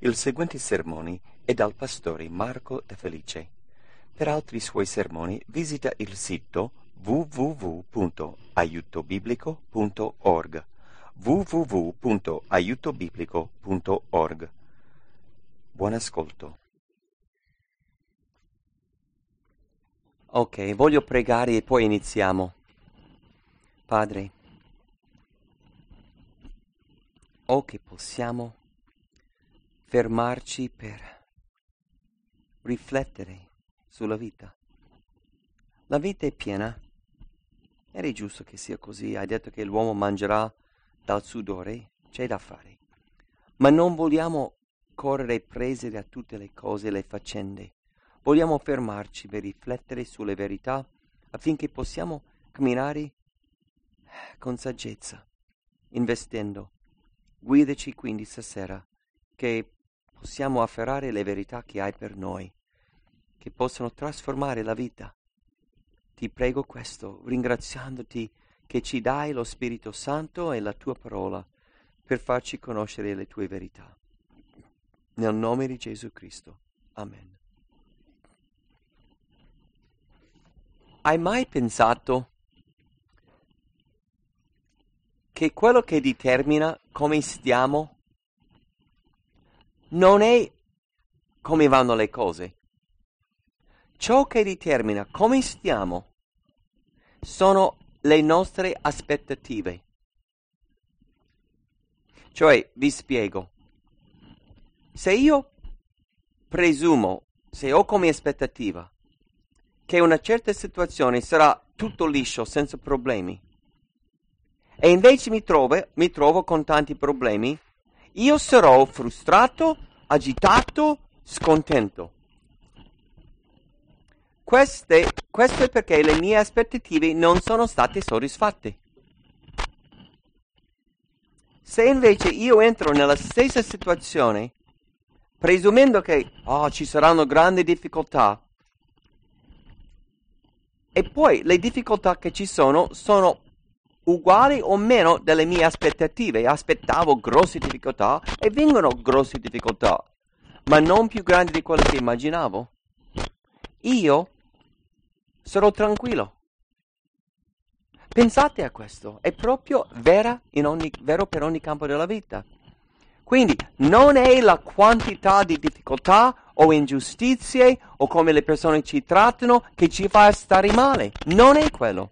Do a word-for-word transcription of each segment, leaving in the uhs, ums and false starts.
Il seguente sermone è dal pastore Marco De Felice. Per altri suoi sermoni visita il sito w w w punto aiuto biblico punto org w w w punto aiuto biblico punto org. Buon ascolto. Ok, voglio pregare e poi iniziamo. Padre, o che possiamo fermarci per riflettere sulla vita. La vita è piena. Era giusto che sia così. Hai detto che l'uomo mangerà dal sudore, c'è da fare. Ma non vogliamo correre prese da tutte le cose e le faccende. Vogliamo fermarci per riflettere sulle verità affinché possiamo camminare con saggezza, investendo. Guidaci quindi stasera che possiamo afferrare le verità che hai per noi, che possono trasformare la vita. Ti prego questo, ringraziandoti che ci dai lo Spirito Santo e la tua parola per farci conoscere le tue verità. Nel nome di Gesù Cristo. Amen. Hai mai pensato che quello che determina come stiamo non è come vanno le cose? Ciò che determina come stiamo sono le nostre aspettative. Cioè, vi spiego. Se io presumo, se ho come aspettativa che una certa situazione sarà tutto liscio, senza problemi, e invece mi trovo, mi trovo con tanti problemi, io sarò frustrato, agitato, scontento. Queste, questo è perché le mie aspettative non sono state soddisfatte. Se invece io entro nella stessa situazione, presumendo che oh, ci saranno grandi difficoltà, e poi le difficoltà che ci sono sono uguali o meno delle mie aspettative. Aspettavo grosse difficoltà e vengono grosse difficoltà, ma non più grandi di quelle che immaginavo. Io sarò tranquillo. Pensate a questo, è proprio vera in ogni, vero per ogni campo della vita. Quindi non è la quantità di difficoltà o ingiustizie o come le persone ci trattano che ci fa stare male. Non è quello.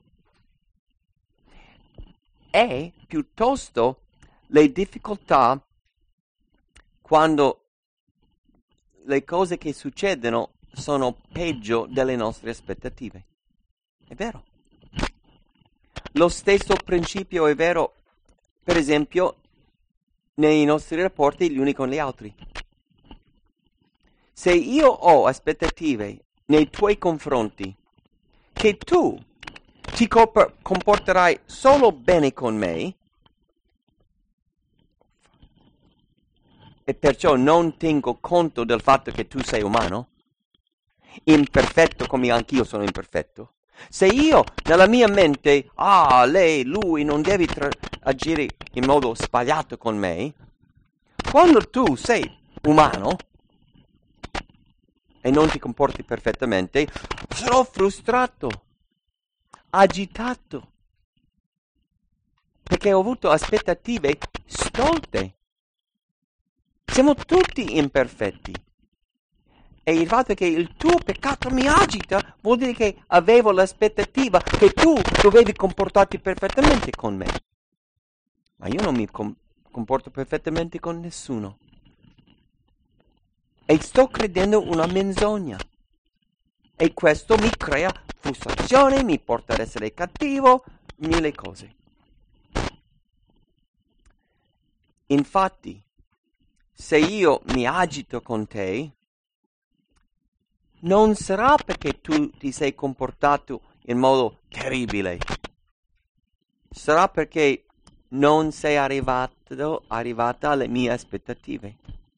È piuttosto le difficoltà quando le cose che succedono sono peggio delle nostre aspettative. È vero. Lo stesso principio è vero, per esempio, nei nostri rapporti gli uni con gli altri. Se io ho aspettative nei tuoi confronti che tu ti comporterai solo bene con me e perciò non tengo conto del fatto che tu sei umano, imperfetto come anch'io sono imperfetto. Se io nella mia mente, ah, lei, lui, non devi tra- agire in modo sbagliato con me, quando tu sei umano e non ti comporti perfettamente, sarò frustrato, agitato, perché ho avuto aspettative stolte. Siamo tutti imperfetti. E il fatto che il tuo peccato mi agita vuol dire che avevo l'aspettativa che tu dovevi comportarti perfettamente con me. Ma io non mi com- comporto perfettamente con nessuno. E sto credendo una menzogna. E questo mi crea frustrazione, mi porta ad essere cattivo, mille cose. Infatti, se io mi agito con te, non sarà perché tu ti sei comportato in modo terribile. Sarà perché non sei arrivato, arrivata alle mie aspettative.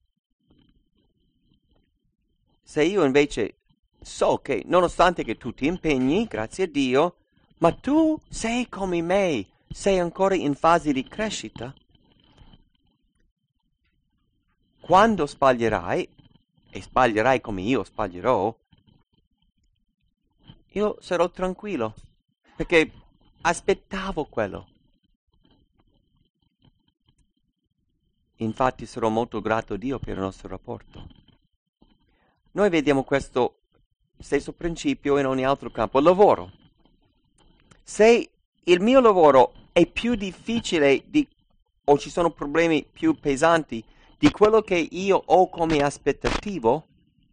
Se io invece so che, nonostante che tu ti impegni, grazie a Dio, ma tu sei come me, sei ancora in fase di crescita, quando sbaglierai, e sbaglierai come io sbaglierò, io sarò tranquillo, perché aspettavo quello. Infatti sarò molto grato a Dio per il nostro rapporto. Noi vediamo questo stesso principio in ogni altro campo. Il lavoro. Se il mio lavoro è più difficile di, o ci sono problemi più pesanti di quello che io ho come aspettativo,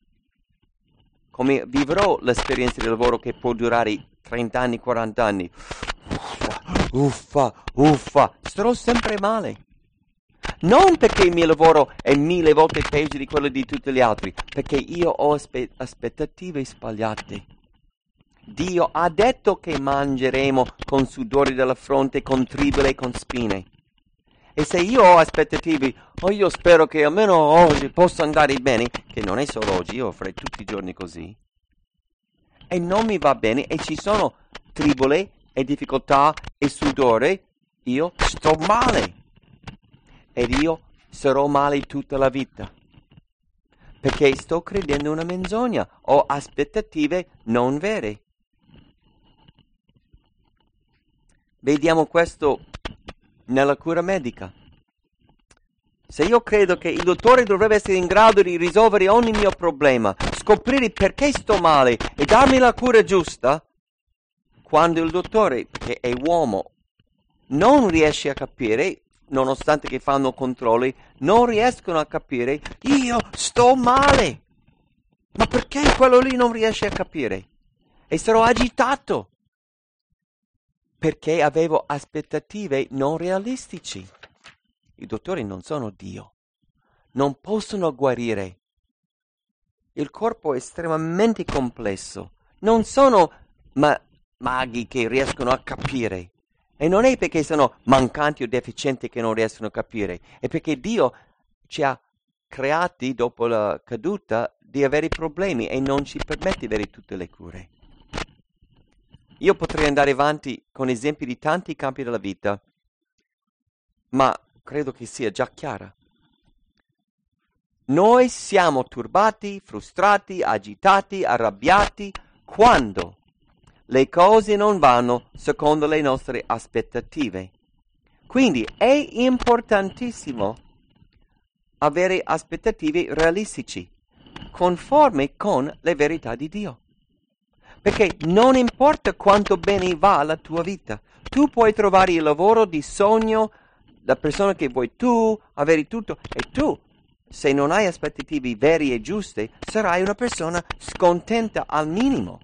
come vivrò l'esperienza di lavoro che può durare trenta anni, quaranta anni, uffa, uffa, starò sempre male. Non perché il mio lavoro è mille volte peggio di quello di tutti gli altri, perché io ho aspe- aspettative sbagliate. Dio ha detto che mangeremo con sudori della fronte, con tribole e con spine. E se io ho aspettative, oh io spero che almeno oggi possa andare bene, che non è solo oggi, io farei tutti i giorni così, e non mi va bene, e ci sono tribole e difficoltà e sudore, io sto male. Ed io sarò male tutta la vita, perché sto credendo una menzogna, ho aspettative non vere. Vediamo questo nella cura medica. Se io credo che il dottore dovrebbe essere in grado di risolvere ogni mio problema, scoprire perché sto male e darmi la cura giusta, quando il dottore, che è uomo, non riesce a capire, nonostante che fanno controlli, non riescono a capire, io sto male. Ma perché quello lì non riesce a capire? E sarò agitato, perché avevo aspettative non realistici. I dottori non sono Dio, non possono guarire. Il corpo è estremamente complesso, non sono ma- maghi che riescono a capire. E non è perché sono mancanti o deficienti che non riescono a capire, è perché Dio ci ha creati dopo la caduta di avere problemi e non ci permette di avere tutte le cure. Io potrei andare avanti con esempi di tanti campi della vita, ma credo che sia già chiara. Noi siamo turbati, frustrati, agitati, arrabbiati quando le cose non vanno secondo le nostre aspettative. Quindi è importantissimo avere aspettative realistici, conformi con le verità di Dio. Perché non importa quanto bene va la tua vita, tu puoi trovare il lavoro di sogno, la persona che vuoi tu, avere tutto, e tu, se non hai aspettative vere e giuste, sarai una persona scontenta al minimo.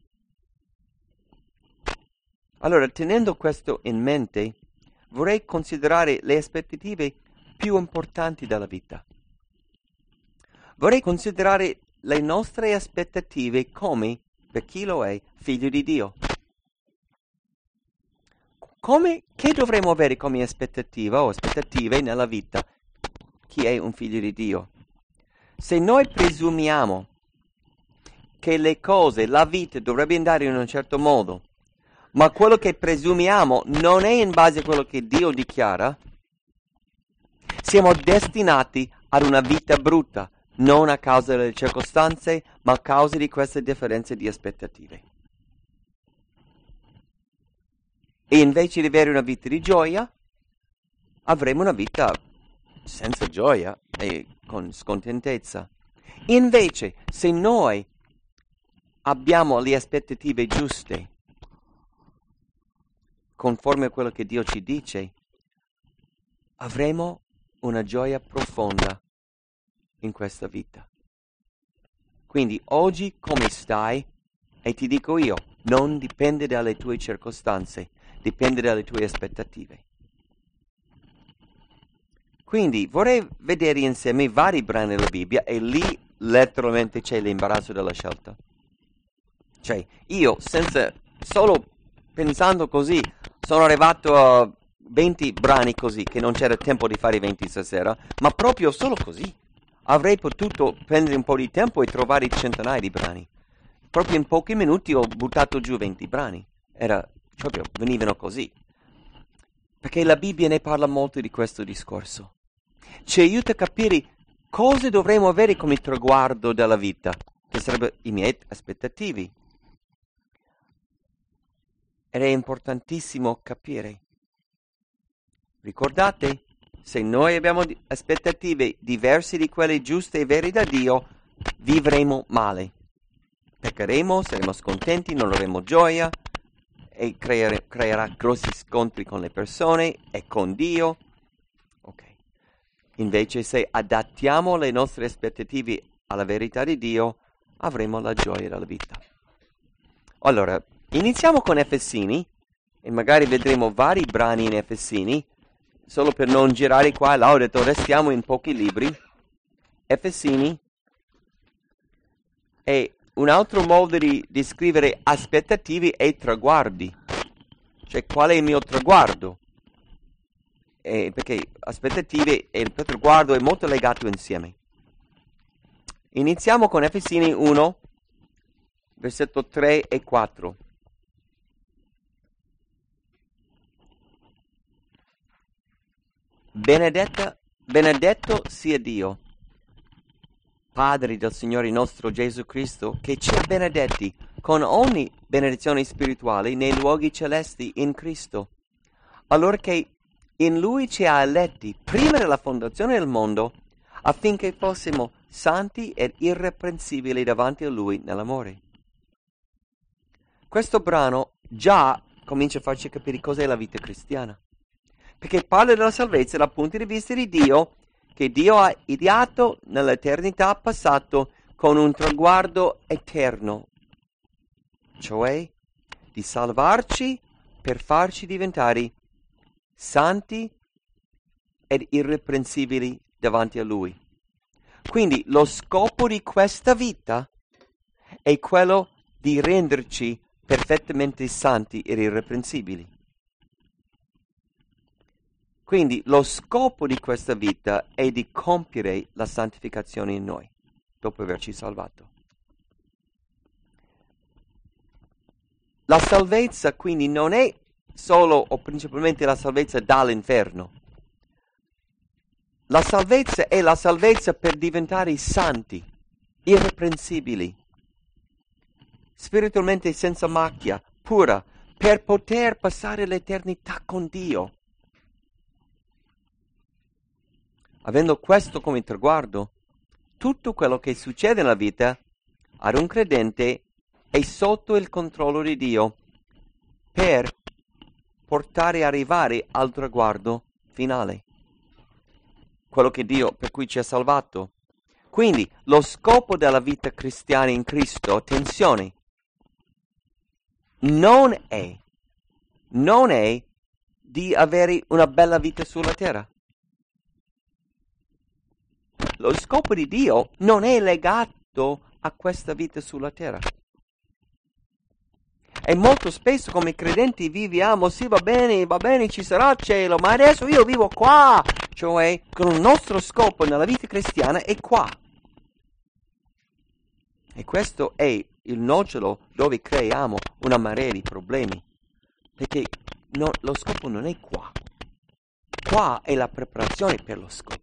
Allora, tenendo questo in mente, vorrei considerare le aspettative più importanti della vita. Vorrei considerare le nostre aspettative come, per chi lo è, figlio di Dio. Come, che dovremmo avere come aspettativa o aspettative nella vita? Chi è un figlio di Dio? Se noi presumiamo che le cose, la vita dovrebbe andare in un certo modo, ma quello che presumiamo non è in base a quello che Dio dichiara, siamo destinati ad una vita brutta, non a causa delle circostanze, ma a causa di queste differenze di aspettative. E invece di avere una vita di gioia, avremo una vita senza gioia e con scontentezza. Invece, se noi abbiamo le aspettative giuste, conforme a quello che Dio ci dice, avremo una gioia profonda in questa vita. Quindi oggi come stai? E ti dico io, non dipende dalle tue circostanze, dipende dalle tue aspettative. Quindi vorrei vedere insieme vari brani della Bibbia e lì letteralmente c'è l'imbarazzo della scelta. Cioè, io senza, solo pensando così, sono arrivato a venti brani così, che non c'era tempo di fare venti stasera, ma proprio solo così. Avrei potuto prendere un po' di tempo e trovare centinaia di brani. Proprio in pochi minuti ho buttato giù venti brani. Era proprio, venivano così. Perché la Bibbia ne parla molto di questo discorso. Ci aiuta a capire cosa dovremmo avere come traguardo della vita? Che sarebbero i miei aspettativi. Ed è importantissimo capire. Ricordate, se noi abbiamo aspettative diverse di quelle giuste e vere da Dio, vivremo male. Peccheremo, saremo scontenti, non avremo gioia e creere, creerà grossi scontri con le persone e con Dio. Ok. Invece se adattiamo le nostre aspettative alla verità di Dio, avremo la gioia della vita. Allora, iniziamo con Efesini e magari vedremo vari brani in Efesini, solo per non girare qua e là, ho detto restiamo in pochi libri. Efesini è un altro modo di descrivere aspettative e traguardi. Cioè, qual è il mio traguardo? Eh, perché aspettative e il traguardo è molto legato insieme. Iniziamo con Efesini uno, versetto tre e quattro. Benedetta, benedetto sia Dio, Padre del Signore nostro Gesù Cristo, che ci ha benedetti con ogni benedizione spirituale nei luoghi celesti in Cristo, allora che in Lui ci ha eletti prima della fondazione del mondo, affinché fossimo santi ed irreprensibili davanti a Lui nell'amore. Questo brano già comincia a farci capire cos'è la vita cristiana, perché parla della salvezza dal punto di vista di Dio, che Dio ha ideato nell'eternità passato con un traguardo eterno, cioè di salvarci per farci diventare santi ed irreprensibili davanti a Lui. Quindi lo scopo di questa vita è quello di renderci perfettamente santi ed irreprensibili. Quindi lo scopo di questa vita è di compiere la santificazione in noi, dopo averci salvato. La salvezza quindi non è solo o principalmente la salvezza dall'inferno. La salvezza è la salvezza per diventare santi, irreprensibili, spiritualmente senza macchia, pura, per poter passare l'eternità con Dio. Avendo questo come traguardo, tutto quello che succede nella vita ad un credente è sotto il controllo di Dio per portare a arrivare al traguardo finale, quello che Dio per cui ci ha salvato. Quindi lo scopo della vita cristiana in Cristo, attenzione, non è, non è di avere una bella vita sulla terra. Lo scopo di Dio non è legato a questa vita sulla terra. E molto spesso come credenti viviamo, sì va bene, va bene, ci sarà cielo, ma adesso io vivo qua. Cioè, con il nostro scopo nella vita cristiana è qua. E questo è il nocciolo dove creiamo una marea di problemi. Perché no, lo scopo non è qua. Qua è la preparazione per lo scopo.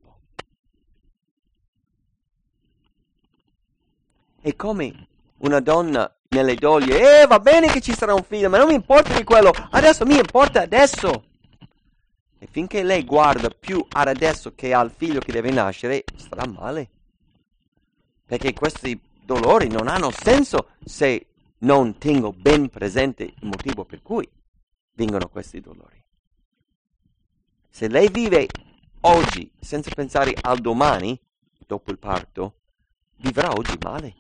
È come una donna nelle doglie, eh va bene che ci sarà un figlio, ma non mi importa di quello, adesso mi importa adesso. E finché lei guarda più ad adesso che al figlio che deve nascere, starà male. Perché questi dolori non hanno senso se non tengo ben presente il motivo per cui vengono questi dolori. Se lei vive oggi senza pensare al domani, dopo il parto, vivrà oggi male.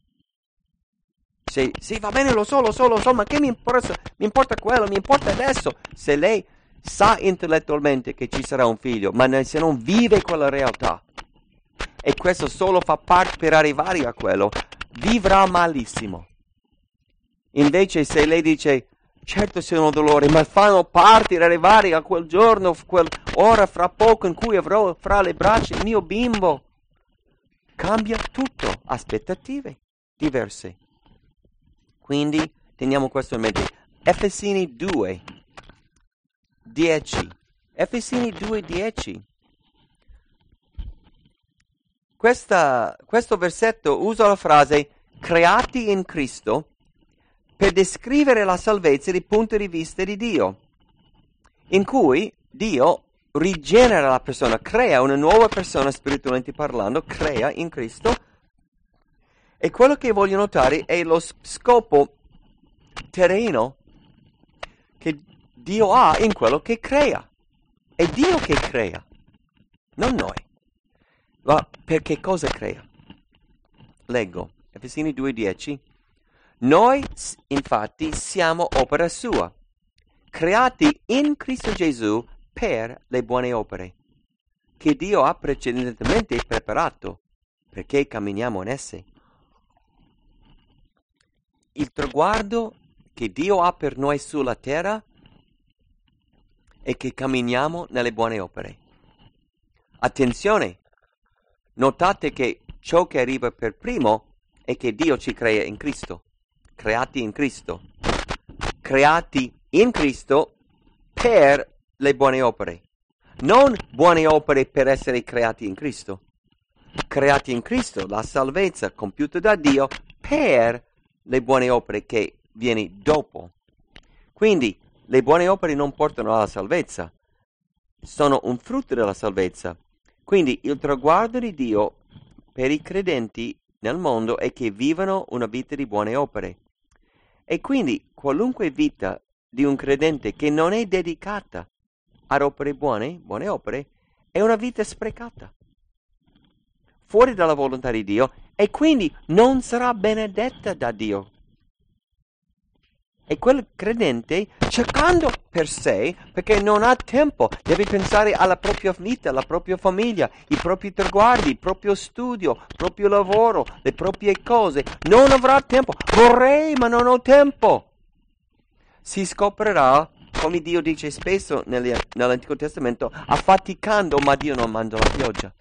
Se, sì, va bene, lo so, lo so, lo so, ma che mi importa, mi importa quello, mi importa adesso. Se lei sa intellettualmente che ci sarà un figlio, ma se non vive quella realtà, e questo solo fa parte per arrivare a quello, vivrà malissimo. Invece se lei dice, certo sono dolori, ma fanno parte di arrivare a quel giorno, quell'ora fra poco in cui avrò fra le braccia il mio bimbo, cambia tutto, aspettative diverse. Quindi teniamo questo in mente. Efesini due, dieci. Efesini due, dieci. questa, questo versetto usa la frase creati in Cristo per descrivere la salvezza dal punto di vista di Dio, in cui Dio rigenera la persona, crea una nuova persona spiritualmente parlando, crea in Cristo. E quello che voglio notare è lo scopo terreno che Dio ha in quello che crea. È Dio che crea, non noi. Ma per che cosa crea? Leggo, Efesini due dieci. Noi, infatti, siamo opera sua, creati in Cristo Gesù per le buone opere, che Dio ha precedentemente preparato, perché camminiamo in esse. Il traguardo che Dio ha per noi sulla terra è che camminiamo nelle buone opere. Attenzione, notate che ciò che arriva per primo è che Dio ci crea in Cristo, creati in Cristo, creati in Cristo per le buone opere, non buone opere per essere creati in Cristo, creati in Cristo, la salvezza compiuta da Dio per le buone opere che viene dopo. Quindi le buone opere non portano alla salvezza, sono un frutto della salvezza. Quindi il traguardo di Dio per i credenti nel mondo è che vivano una vita di buone opere. E quindi qualunque vita di un credente che non è dedicata ad opere buone, buone opere, è una vita sprecata, fuori dalla volontà di Dio, e quindi non sarà benedetta da Dio. E quel credente, cercando per sé, perché non ha tempo, deve pensare alla propria vita, alla propria famiglia, i propri traguardi, il proprio studio, il proprio lavoro, le proprie cose. Non avrà tempo. Vorrei, ma non ho tempo. Si scoprirà, come Dio dice spesso nelle, nell'Antico Testamento, affaticando, ma Dio non manda la pioggia.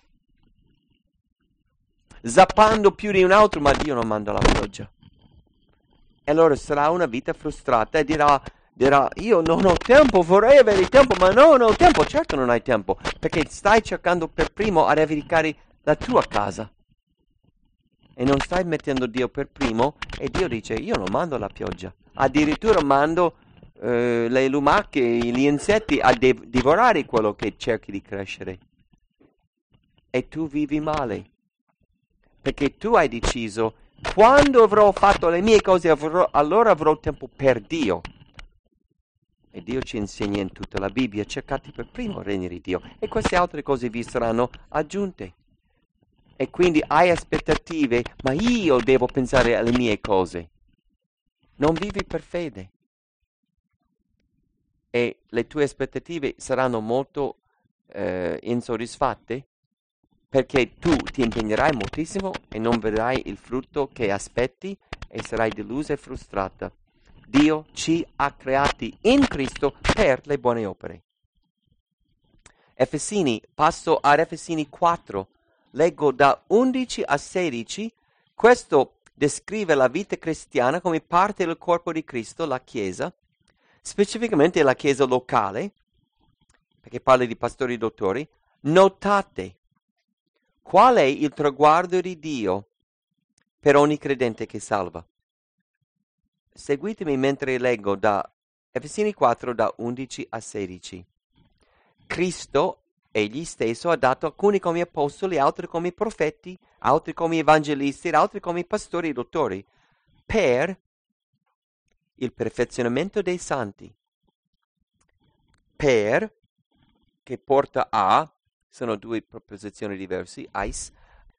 Zappando più di un altro, ma Dio non manda la pioggia. E allora sarà una vita frustrata e dirà, dirà, io non ho tempo, vorrei avere tempo, ma no, non ho tempo. Certo non hai tempo, perché stai cercando per primo ad edificare la tua casa. E non stai mettendo Dio per primo, e Dio dice, io non mando la pioggia. Addirittura mando eh, le lumache, gli insetti a de- divorare quello che cerchi di crescere. E tu vivi male, perché tu hai deciso, quando avrò fatto le mie cose, avrò, allora avrò tempo per Dio. E Dio ci insegna in tutta la Bibbia, cercate per primo il regno di Dio, e queste altre cose vi saranno aggiunte. E quindi hai aspettative, ma io devo pensare alle mie cose. Non vivi per fede. E le tue aspettative saranno molto eh, insoddisfatte, perché tu ti impegnerai moltissimo e non vedrai il frutto che aspetti e sarai delusa e frustrata. Dio ci ha creati in Cristo per le buone opere. Efesini, passo ad Efesini quattro, leggo da undici a sedici. Questo descrive la vita cristiana come parte del corpo di Cristo, la Chiesa, specificamente la Chiesa locale, perché parla di pastori e dottori. Notate qual è il traguardo di Dio per ogni credente che salva. Seguitemi mentre leggo da Efesini quattro, da undici a sedici. Cristo, egli stesso, ha dato alcuni come apostoli, altri come profeti, altri come evangelisti, ed altri come pastori e dottori, per il perfezionamento dei santi, per, che porta a, sono due proposizioni diverse, ais,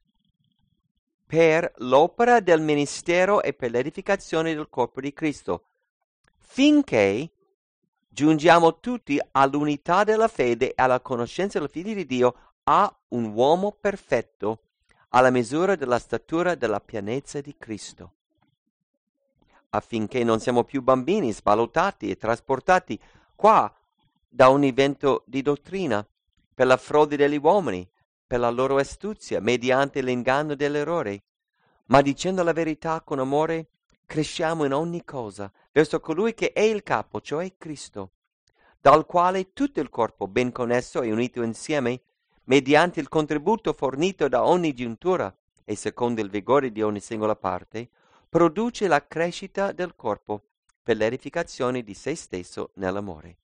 per l'opera del ministero e per l'edificazione del corpo di Cristo, finché giungiamo tutti all'unità della fede e alla conoscenza del Figlio di Dio, a un uomo perfetto, alla misura della statura della pienezza di Cristo, affinché non siamo più bambini sballottati e trasportati qua da ogni vento di dottrina, per la frode degli uomini, per la loro astuzia, mediante l'inganno dell'errore, ma dicendo la verità con amore, cresciamo in ogni cosa verso colui che è il capo, cioè Cristo, dal quale tutto il corpo, ben connesso e unito insieme, mediante il contributo fornito da ogni giuntura e secondo il vigore di ogni singola parte, produce la crescita del corpo per l'edificazione di se stesso nell'amore.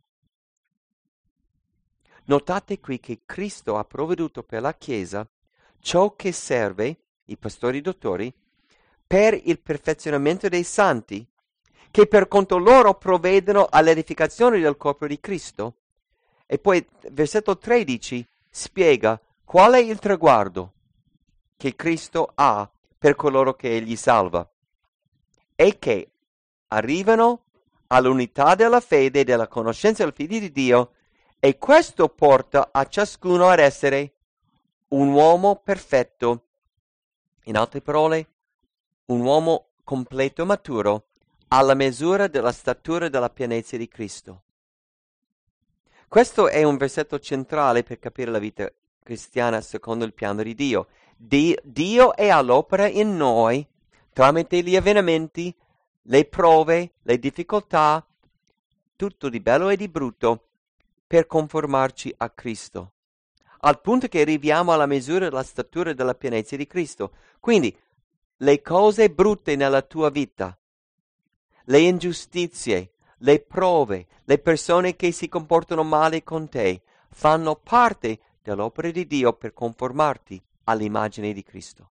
Notate qui che Cristo ha provveduto per la Chiesa ciò che serve, i pastori dottori, per il perfezionamento dei santi, che per conto loro provvedono all'edificazione del corpo di Cristo. E poi versetto tredici spiega qual è il traguardo che Cristo ha per coloro che Egli salva, e che arrivano all'unità della fede e della conoscenza del Figlio di Dio, e questo porta a ciascuno ad essere un uomo perfetto. In altre parole, un uomo completo e maturo, alla misura della statura della pienezza di Cristo. Questo è un versetto centrale per capire la vita cristiana secondo il piano di Dio. Di, Dio è all'opera in noi tramite gli avvenimenti, le prove, le difficoltà, tutto di bello e di brutto, per conformarci a Cristo, al punto che arriviamo alla misura della statura della pienezza di Cristo. Quindi, le cose brutte nella tua vita, le ingiustizie, le prove, le persone che si comportano male con te, fanno parte dell'opera di Dio per conformarti all'immagine di Cristo.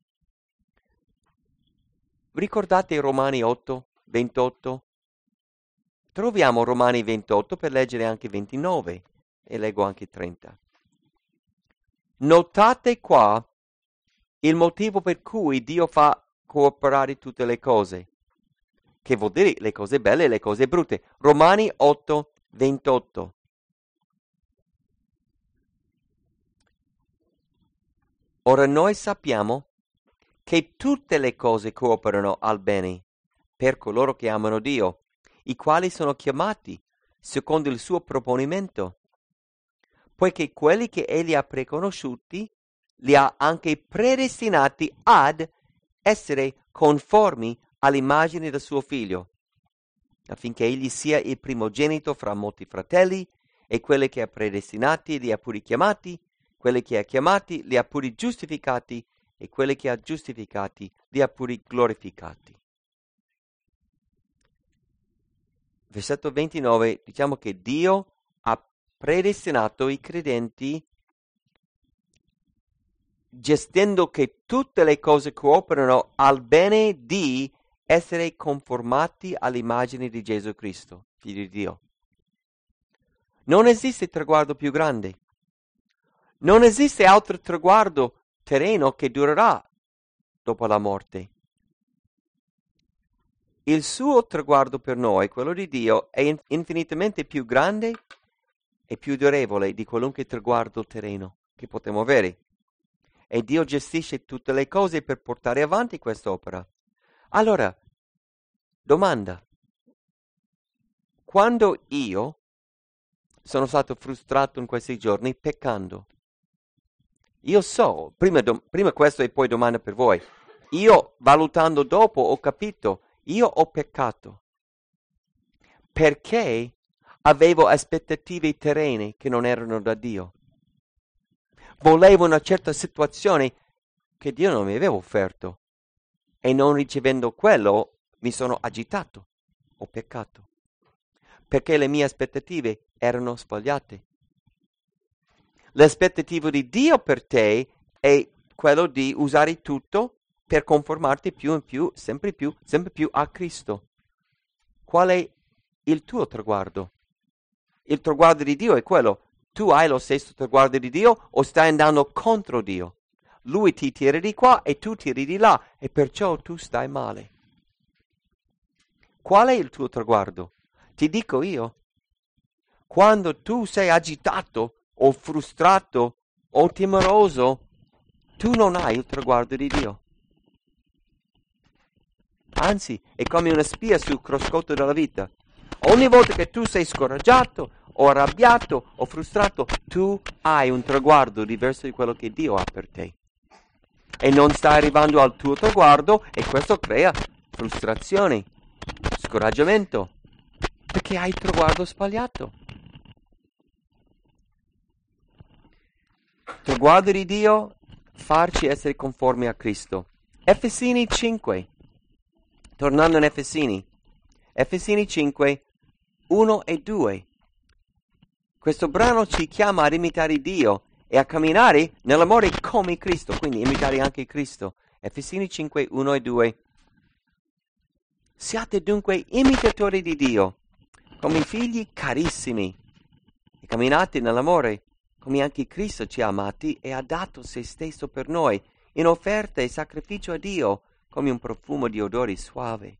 Ricordate Romani otto, ventotto? Troviamo Romani ventotto per leggere anche ventinove e leggo anche trenta. Notate qua il motivo per cui Dio fa cooperare tutte le cose, che vuol dire le cose belle e le cose brutte. Romani otto, ventotto. Ora noi sappiamo che tutte le cose cooperano al bene per coloro che amano Dio, i quali sono chiamati secondo il suo proponimento, poiché quelli che egli ha preconosciuti li ha anche predestinati ad essere conformi all'immagine del suo figlio, affinché egli sia il primogenito fra molti fratelli, e quelli che ha predestinati li ha pure chiamati, quelli che ha chiamati li ha pure giustificati, e quelli che ha giustificati li ha pure glorificati. Versetto ventinove, diciamo che Dio ha predestinato i credenti gestendo che tutte le cose cooperano al bene di essere conformati all'immagine di Gesù Cristo, Figlio di Dio. Non esiste traguardo più grande. Non esiste altro traguardo terreno che durerà dopo la morte. Il suo traguardo per noi, quello di Dio, è infinitamente più grande e più durevole di qualunque traguardo terreno che potremo avere. E Dio gestisce tutte le cose per portare avanti quest'opera. Allora, domanda. Quando io sono stato frustrato in questi giorni peccando, io so, prima, do, prima questo e poi domanda per voi, io valutando dopo ho capito, io ho peccato perché avevo aspettative terrene che non erano da Dio. Volevo una certa situazione che Dio non mi aveva offerto, e non ricevendo quello mi sono agitato, ho peccato, perché le mie aspettative erano sbagliate. L'aspettativo di Dio per te è quello di usare tutto per conformarti più e più, sempre più, sempre più a Cristo. Qual è il tuo traguardo? Il traguardo di Dio è quello. Tu hai lo stesso traguardo di Dio o stai andando contro Dio? Lui ti tira di qua e tu tiri di là, e perciò tu stai male. Qual è il tuo traguardo? Ti dico io. Quando tu sei agitato o frustrato o timoroso, tu non hai il traguardo di Dio. Anzi, è come una spia sul cruscotto della vita. Ogni volta che tu sei scoraggiato o arrabbiato o frustrato, tu hai un traguardo diverso di quello che Dio ha per te. E non stai arrivando al tuo traguardo, e questo crea frustrazione, scoraggiamento, perché hai il traguardo sbagliato. traguardo di Dio, farci essere conformi a Cristo. Efesini cinque. Tornando in Efesini. Efesini cinque, uno e due. Questo brano ci chiama ad imitare Dio e a camminare nell'amore come Cristo, quindi imitare anche Cristo. Efesini cinque, uno e due. Siate dunque imitatori di Dio, come figli carissimi, e camminate nell'amore, come anche Cristo ci ha amati e ha dato se stesso per noi, in offerta e sacrificio a Dio, come un profumo di odore suave.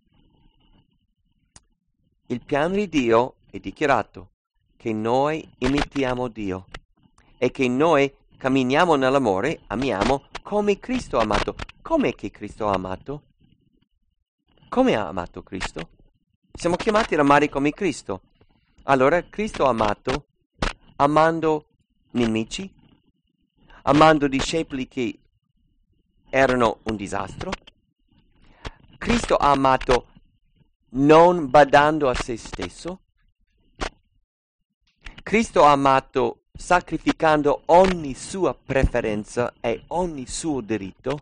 Il piano di Dio è dichiarato che noi imitiamo Dio e che noi camminiamo nell'amore, amiamo come Cristo ha amato. Come che Cristo ha amato? Come ha amato Cristo? Siamo chiamati ad amare come Cristo. Allora Cristo ha amato amando nemici, amando discepoli che erano un disastro. Cristo ha amato non badando a se stesso. Cristo ha amato sacrificando ogni sua preferenza e ogni suo diritto.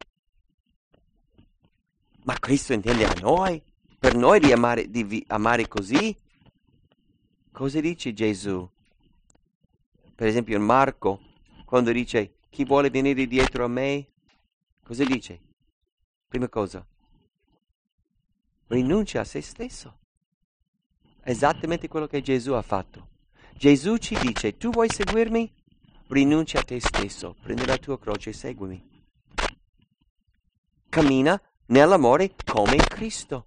Ma Cristo intende a noi, per noi di amare, di vi, amare così? Cosa dice Gesù? Per esempio in Marco, quando dice chi vuole venire dietro a me, cosa dice? Prima cosa, rinuncia a se stesso. Esattamente quello che Gesù ha fatto. Gesù ci dice, tu vuoi seguirmi? Rinuncia a te stesso, prendi la tua croce e seguimi. Cammina nell'amore come Cristo.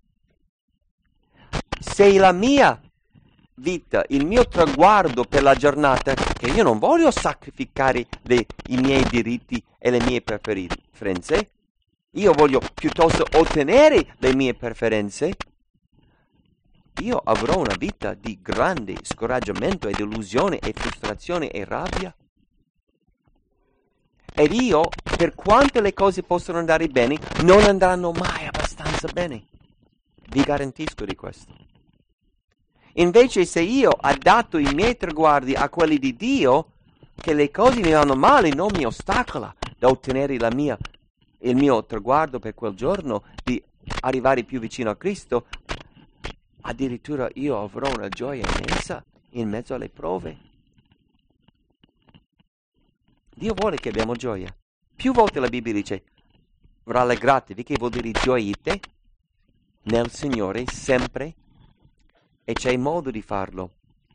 Se la mia vita, il mio traguardo per la giornata, che io non voglio sacrificare le, i miei diritti e le mie preferenze, io voglio piuttosto ottenere le mie preferenze, io avrò una vita di grande scoraggiamento e delusione e frustrazione e rabbia. Ed io, per quanto le cose possono andare bene, non andranno mai abbastanza bene. Vi garantisco di questo. Invece se io adatto i miei traguardi a quelli di Dio, che le cose mi vanno male non mi ostacola da ottenere la mia, il mio traguardo per quel giorno, di arrivare più vicino a Cristo, addirittura io avrò una gioia immensa in mezzo alle prove. Dio vuole che abbiamo gioia. Più volte la Bibbia dice rallegratevi, che vuol dire gioite nel Signore sempre, e c'è modo di farlo.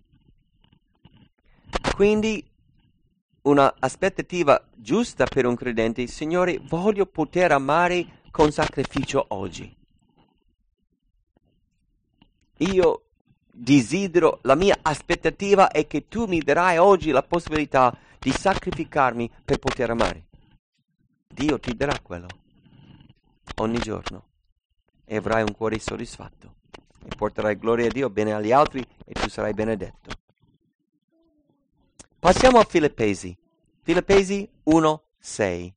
Quindi una aspettativa giusta per un credente: Signore, voglio poter amare con sacrificio oggi. Io desidero, la mia aspettativa è che tu mi darai oggi la possibilità di sacrificarmi per poter amare. Dio ti darà quello ogni giorno e avrai un cuore soddisfatto e porterai gloria a Dio, bene agli altri, e tu sarai benedetto. Passiamo a Filippesi. Filippesi uno sei.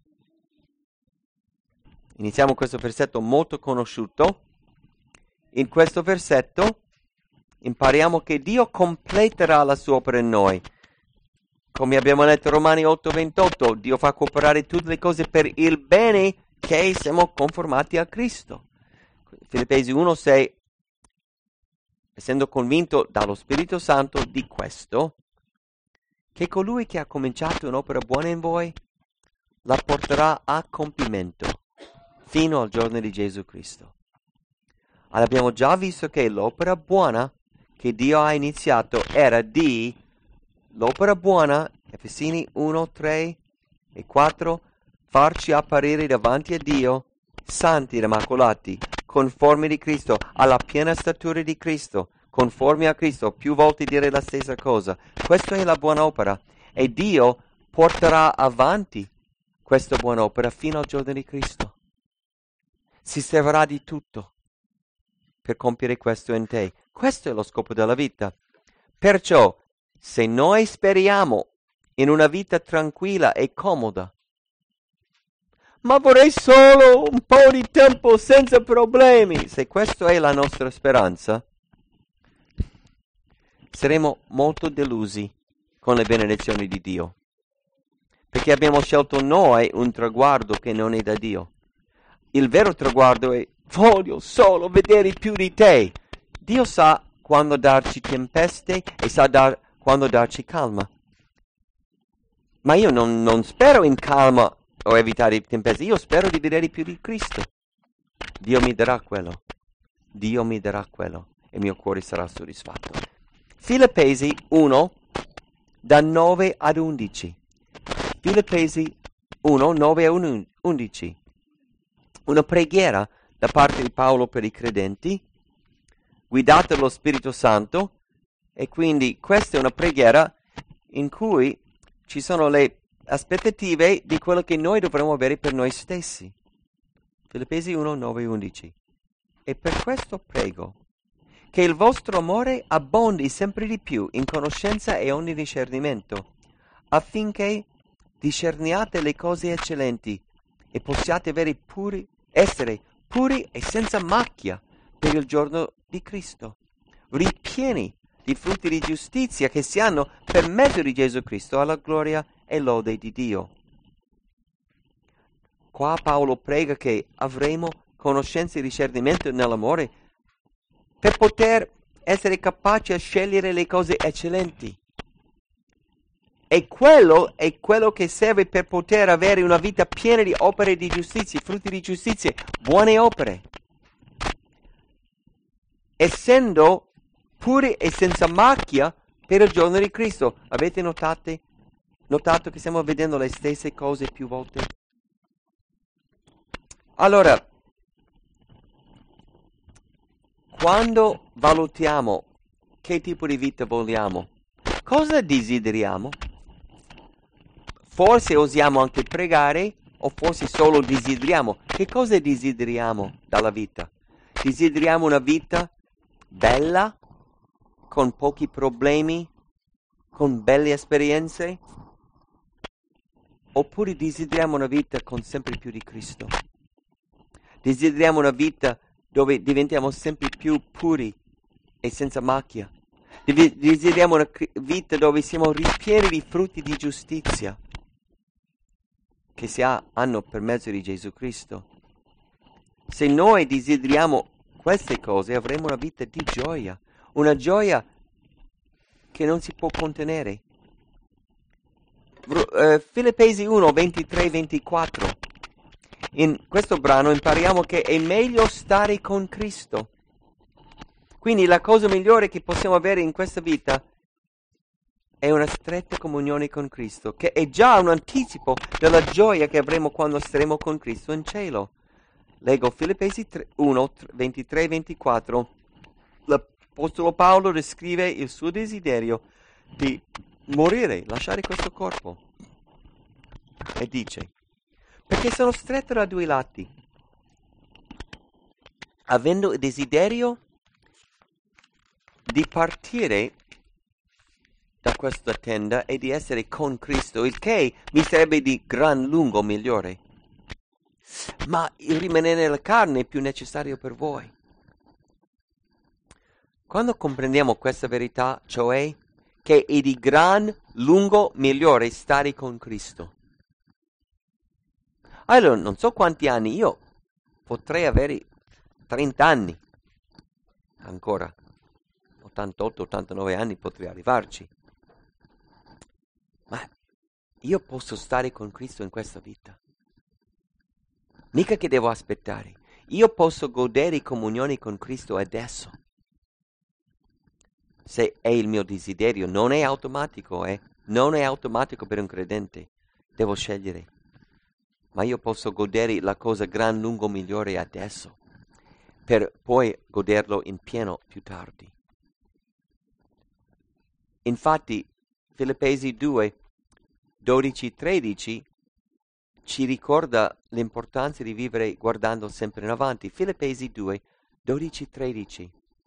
Iniziamo questo versetto molto conosciuto. In questo versetto impariamo che Dio completerà la sua opera in noi. Come abbiamo letto Romani otto ventotto, Dio fa cooperare tutte le cose per il bene che siamo conformati a Cristo. Filippesi uno sei, essendo convinto dallo Spirito Santo di questo, che colui che ha cominciato un'opera buona in voi la porterà a compimento fino al giorno di Gesù Cristo. Allora, abbiamo già visto che l'opera buona che Dio ha iniziato era di l'opera buona, Efesini uno, tre e quattro, farci apparire davanti a Dio santi ed immacolati, conformi di Cristo, alla piena statura di Cristo, conformi a Cristo, più volte dire la stessa cosa. Questa è la buona opera e Dio porterà avanti questa buona opera fino al giorno di Cristo. Si servirà di tutto per compiere questo in te. Questo è lo scopo della vita. Perciò, se noi speriamo in una vita tranquilla e comoda, ma vorrei solo un po' di tempo senza problemi, se questa è la nostra speranza, saremo molto delusi con le benedizioni di Dio. perché abbiamo scelto noi un traguardo che non è da Dio. Il vero traguardo è: voglio solo vedere più di te. Dio sa quando darci tempeste e sa dar, quando darci calma. Ma io non, non spero in calma o evitare tempeste, io spero di vedere più di Cristo. Dio mi darà quello. Dio mi darà quello e il mio cuore sarà soddisfatto. Filippesi uno, da nove ad undici. Filippesi uno, nove a undici. Una preghiera da parte di Paolo per i credenti, guidata dallo Spirito Santo, e quindi questa è una preghiera in cui ci sono le aspettative di quello che noi dovremmo avere per noi stessi. Filippesi uno, nove e undici. E per questo prego, che il vostro amore abbondi sempre di più in conoscenza e ogni discernimento, affinché discerniate le cose eccellenti e possiate avere puri, essere puri e senza macchia per il giorno di Cristo, ripieni di frutti di giustizia che si hanno per mezzo di Gesù Cristo alla gloria e lode di Dio. Qua Paolo prega che avremo conoscenza e discernimento nell'amore per poter essere capaci a scegliere le cose eccellenti. E quello è quello che serve per poter avere una vita piena di opere di giustizia, frutti di giustizia, buone opere. Essendo puri e senza macchia per il giorno di Cristo. Avete notate, notato che stiamo vedendo le stesse cose più volte? Allora, quando valutiamo che tipo di vita vogliamo, cosa desideriamo? Forse osiamo anche pregare, o forse solo desideriamo. Che cosa desideriamo dalla vita? Desideriamo una vita bella, con pochi problemi, con belle esperienze? Oppure desideriamo una vita con sempre più di Cristo? Desideriamo una vita dove diventiamo sempre più puri e senza macchia? Desideriamo una vita dove siamo ripieni di frutti di giustizia che si ha, hanno per mezzo di Gesù Cristo? Se noi desideriamo queste cose, avremo una vita di gioia, una gioia che non si può contenere. Uh, Filippesi uno, ventitré ventiquattro. In questo brano impariamo che è meglio stare con Cristo. Quindi la cosa migliore che possiamo avere in questa vita è una stretta comunione con Cristo, che è già un anticipo della gioia che avremo quando staremo con Cristo in cielo. Leggo Filippesi uno, ventitré ventiquattro. L'Apostolo Paolo descrive il suo desiderio di morire, lasciare questo corpo. E dice: perché sono stretto da due lati, avendo il desiderio di partire da questa tenda e di essere con Cristo, il che mi sarebbe di gran lungo migliore. Ma il rimanere nella carne è più necessario per voi. Quando comprendiamo questa verità, cioè che è di gran lungo migliore stare con Cristo. Allora, non so quanti anni, io potrei avere trenta anni ancora, ottantotto ottantanove anni potrei arrivarci. Ma io posso stare con Cristo in questa vita. Mica che devo aspettare. Io posso godere comunione con Cristo adesso. Se è il mio desiderio, non è automatico, eh? Non è automatico per un credente. Devo scegliere. Ma io posso godere la cosa gran lungo migliore adesso, per poi goderlo in pieno più tardi. Infatti, Filippesi due, dodici tredici ci ricorda l'importanza di vivere guardando sempre in avanti. Filippesi due, dodici tredici.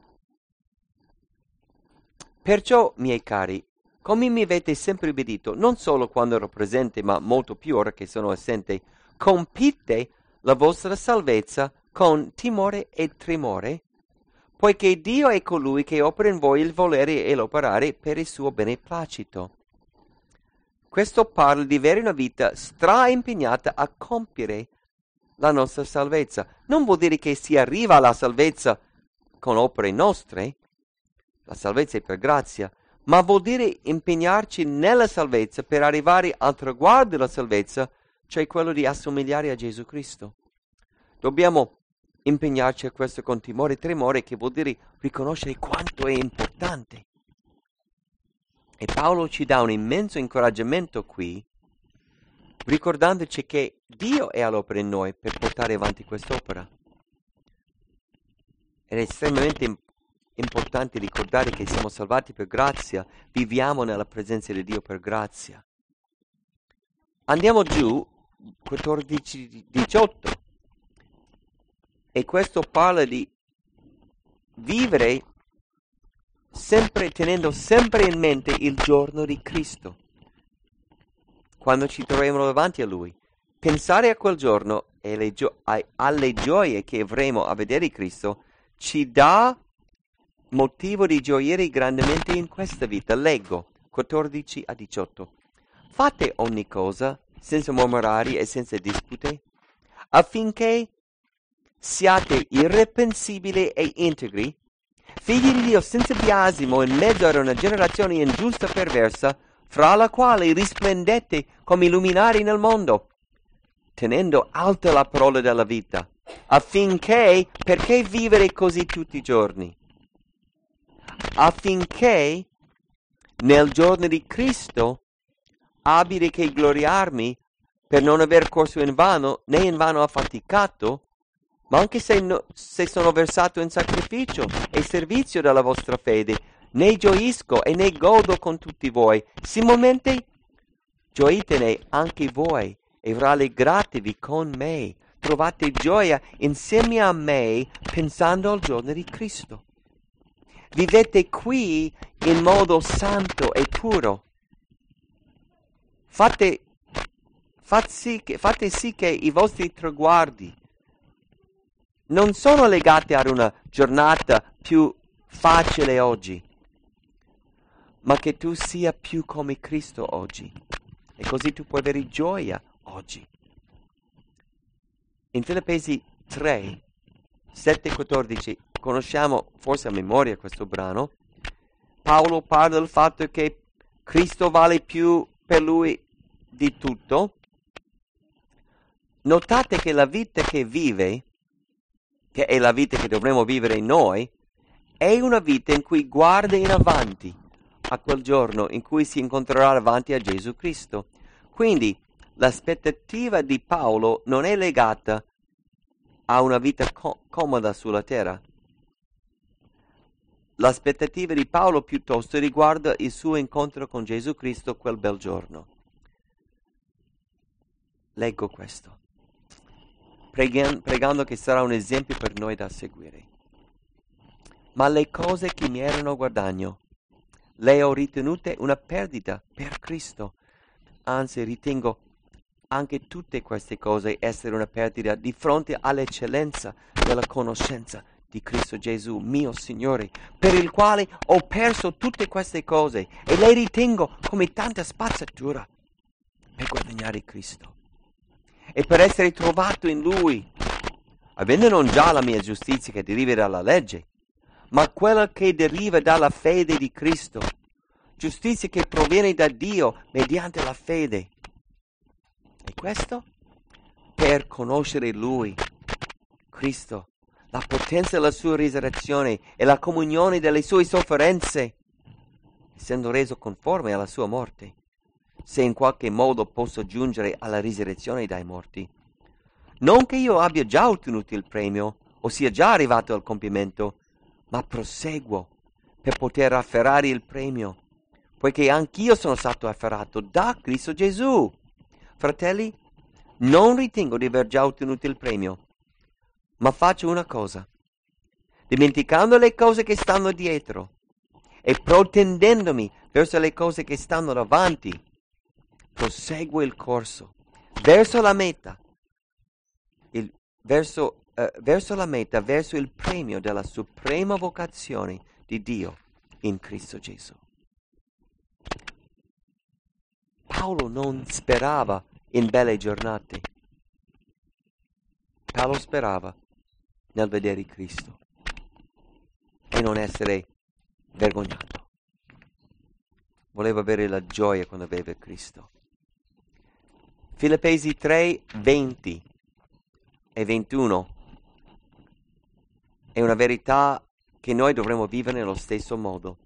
Perciò, miei cari, come mi avete sempre obbedito, non solo quando ero presente, ma molto più ora che sono assente, compite la vostra salvezza con timore e tremore, poiché Dio è colui che opera in voi il volere e l'operare per il suo beneplacito. questo parla di avere una vita straimpegnata a compiere la nostra salvezza. Non vuol dire che si arriva alla salvezza con opere nostre, la salvezza è per grazia, ma vuol dire impegnarci nella salvezza per arrivare al traguardo della salvezza, cioè quello di assomigliare a Gesù Cristo. Dobbiamo impegnarci a questo con timore e tremore, che vuol dire riconoscere quanto è importante. E Paolo ci dà un immenso incoraggiamento qui, ricordandoci che Dio è all'opera in noi per portare avanti quest'opera. Ed è estremamente importante importante ricordare che siamo salvati per grazia, viviamo nella presenza di Dio per grazia. Andiamo giù, quattordici diciotto, e questo parla di vivere sempre, tenendo sempre in mente il giorno di Cristo, quando ci troveremo davanti a Lui. Pensare a quel giorno e le gio- alle gioie che avremo a vedere Cristo ci dà motivo di gioire grandemente in questa vita. Leggo quattordici a diciotto. Fate ogni cosa senza mormorari e senza dispute, affinché siate irreprensibili e integri, figli di Dio senza biasimo in mezzo ad una generazione ingiusta e perversa, fra la quale risplendete come luminari nel mondo, tenendo alta la parola della vita, affinché, perché vivere così tutti i giorni? Affinché nel giorno di Cristo abbia di che gloriarmi per non aver corso in vano, né in vano affaticato, ma anche se, no, se sono versato in sacrificio e servizio della vostra fede, ne gioisco e ne godo con tutti voi. Similmente gioitene anche voi e rallegratevi con me. Trovate gioia insieme a me pensando al giorno di Cristo. Vivete qui in modo santo e puro. Fate, fate, sì che, fate sì che i vostri traguardi non sono legati ad una giornata più facile oggi, ma che tu sia più come Cristo oggi. E così tu puoi avere gioia oggi. In Filippesi tre, sette quattordici, conosciamo forse a memoria questo brano. Paolo parla del fatto che Cristo vale più per lui di tutto. Notate che la vita che vive, che è la vita che dovremmo vivere noi, è una vita in cui guarda in avanti a quel giorno in cui si incontrerà davanti a Gesù Cristo. Quindi l'aspettativa di Paolo non è legata a una vita co- comoda sulla terra. L'aspettativa di Paolo piuttosto riguarda il suo incontro con Gesù Cristo quel bel giorno. Leggo questo, pregando, pregando che sarà un esempio per noi da seguire. Ma le cose che mi erano guadagno le ho ritenute una perdita per Cristo. Anzi, ritengo anche tutte queste cose essere una perdita di fronte all'eccellenza della conoscenza di Cristo Gesù, mio Signore, per il quale ho perso tutte queste cose e le ritengo come tanta spazzatura per guadagnare Cristo e per essere trovato in Lui, avendo non già la mia giustizia che deriva dalla legge, ma quella che deriva dalla fede di Cristo, giustizia che proviene da Dio mediante la fede. E questo per conoscere Lui, Cristo, la potenza della sua risurrezione e la comunione delle sue sofferenze, essendo reso conforme alla sua morte, se in qualche modo posso giungere alla risurrezione dai morti. Non che io abbia già ottenuto il premio o sia già arrivato al compimento, ma proseguo per poter afferrare il premio, poiché anch'io sono stato afferrato da Cristo Gesù. Fratelli, non ritengo di aver già ottenuto il premio, ma faccio una cosa, dimenticando le cose che stanno dietro e protendendomi verso le cose che stanno davanti, proseguo il corso verso la meta, il, verso, uh, verso la meta, verso il premio della suprema vocazione di Dio in Cristo Gesù. Paolo non sperava in belle giornate. Paolo sperava nel vedere Cristo e non essere vergognato. Voleva avere la gioia quando aveva Cristo. Filippesi tre, venti e ventuno è una verità che noi dovremmo vivere nello stesso modo.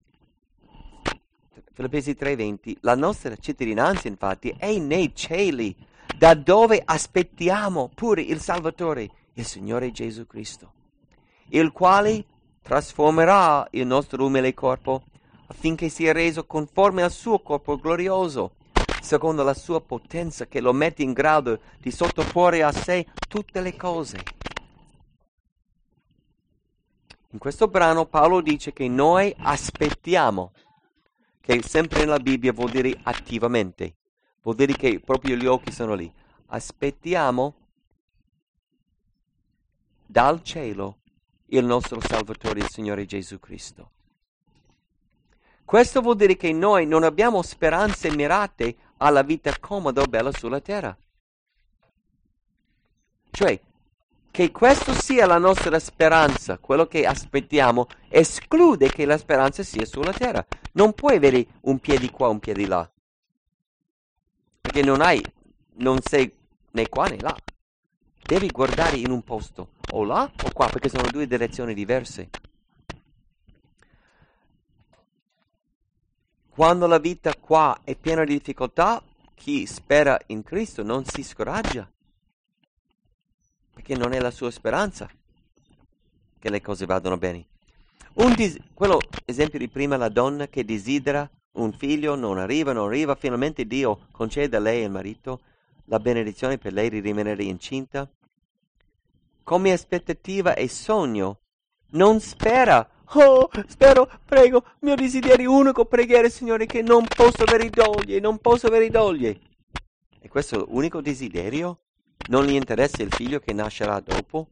Filippesi tre, venti. La nostra cittadinanza, infatti, è nei cieli, da dove aspettiamo pure il Salvatore, il Signore Gesù Cristo, il quale trasformerà il nostro umile corpo affinché sia reso conforme al suo corpo glorioso, secondo la sua potenza che lo mette in grado di sottoporre a sé tutte le cose. In questo brano Paolo dice che noi aspettiamo, che sempre nella Bibbia vuol dire attivamente, vuol dire che proprio gli occhi sono lì. Aspettiamo dal cielo il nostro Salvatore, il Signore Gesù Cristo. Questo vuol dire che noi non abbiamo speranze mirate alla vita comoda o bella sulla terra. Cioè, che questo sia la nostra speranza, quello che aspettiamo, esclude che la speranza sia sulla terra. Non puoi avere un piede qua, un piede là. Perché non hai, non sei né qua né là. Devi guardare in un posto, o là o qua, perché sono due direzioni diverse. Quando la vita qua è piena di difficoltà, chi spera in Cristo non si scoraggia, perché non è la sua speranza che le cose vadano bene. Un dis- quello esempio di prima, la donna che desidera un figlio, non arriva, non arriva, finalmente Dio concede a lei e al marito la benedizione per lei di rimanere incinta. Come aspettativa e sogno, non spera, oh, spero, prego, mio desiderio unico, pregare, Signore, che non posso avere doglie, non posso avere doglie. E questo è l'unico desiderio? Non gli interessa il figlio che nascerà dopo?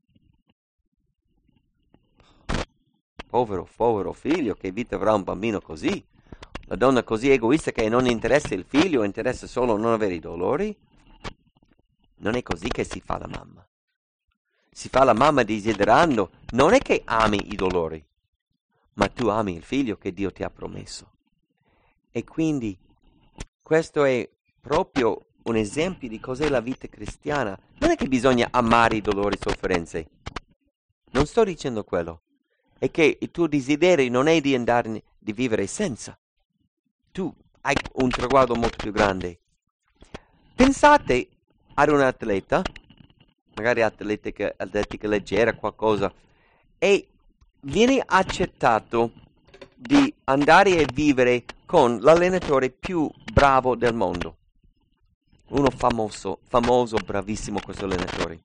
Povero, povero figlio, che vita avrà un bambino così? La donna così egoista che non interessa il figlio, interessa solo non avere i dolori? Non è così che si fa la mamma. Si fa la mamma desiderando, non è che ami i dolori, ma tu ami il figlio che Dio ti ha promesso. E quindi questo è proprio un esempio di cos'è la vita cristiana. Non è che bisogna amare i dolori e sofferenze. Non sto dicendo quello. È che il tuo desiderio non è di andare, di vivere senza. Tu hai un traguardo molto più grande. Pensate ad un atleta, magari atletica, atletica leggera, qualcosa, e viene accettato di andare a vivere con l'allenatore più bravo del mondo. Uno famoso, famoso, bravissimo questo allenatore.